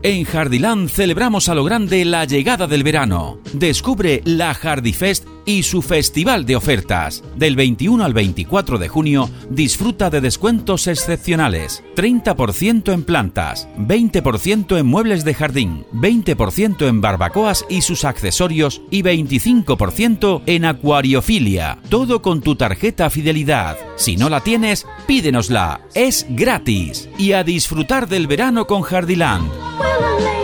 En Jardiland celebramos a lo grande la llegada del verano. Descubre la Jardifest y su festival de ofertas. Del 21 al 24 de junio disfruta de descuentos excepcionales. 30% en plantas, 20% en muebles de jardín, 20% en barbacoas y sus accesorios y 25% en acuariofilia. Todo con tu tarjeta Fidelidad. Si no la tienes, pídenosla. Es gratis. Y a disfrutar del verano con Jardiland.